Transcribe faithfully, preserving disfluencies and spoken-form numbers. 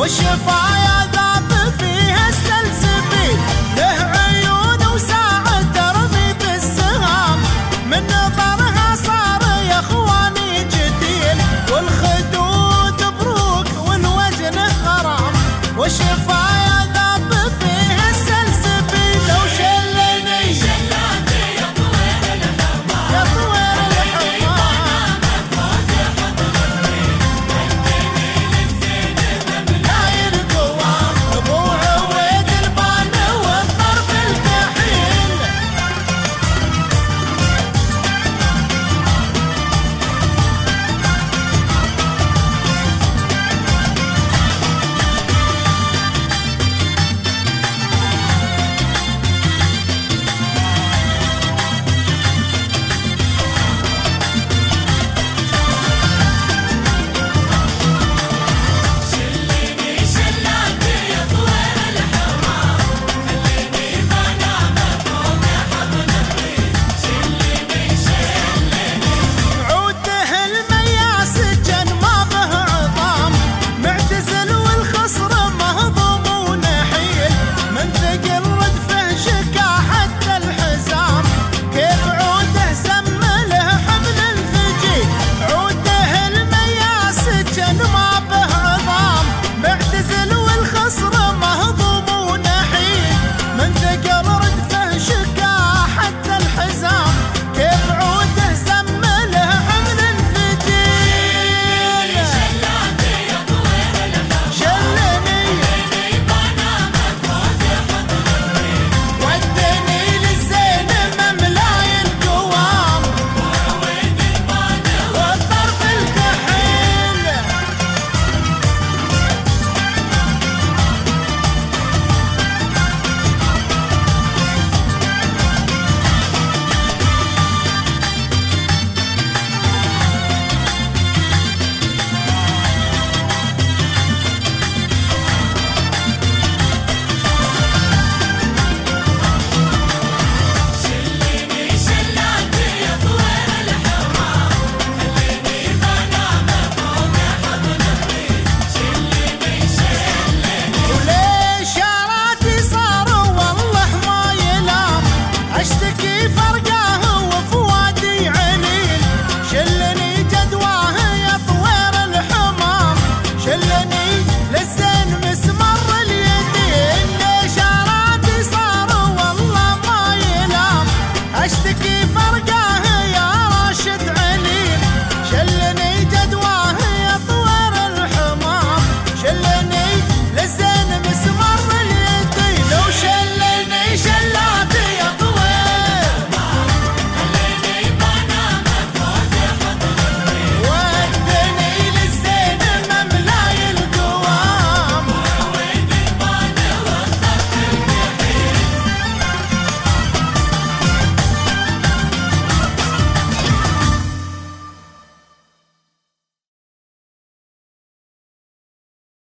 والشفايا ذاب فيها السلسبيل، له عيون وساعة ترمي بالسهام، من نظرها صار يا اخواني جديل، والخدود بروك والوجن غرام، والشفايا ذاب فيها السلسبيل. لو شلني شلاتي يا طوير الحمام، يا طوير الحمام ملاي القوام، ابو عويد البان والطرف الكحيل. شليني شلاتي يا طوير الحمام، خليني بنام فوق حضن الريح، شليني شليني عوده المياس جن ما به عظام، معتزل والخصر مهضوم ونحيل، من ثقل ردفه شكا حتى الحزام، كيف عوده زمله حمل الفجيل. عوده المياس جن ما به عظام، معتزل والخصر مهضوم ونحيل، من ثقل ردفه شكا حتى الحزام، كيف عوده زمله حمل الفجيل. شلاتي يا طوير الحمام، شلني خليني بنام فوق حضن الريح، ودني للزين مملاي القوام، وعويد البان والطرف الكحيل. شليني شلاتي يا طوير الحمام، خليني بنام فوق حضن الريح، شليني شليني وليش شاراتي صاروا والله ما يلام، اشتكي فرقاه وفوادي عليل، شلني جدواه يا طوير الحمام، شلني للزين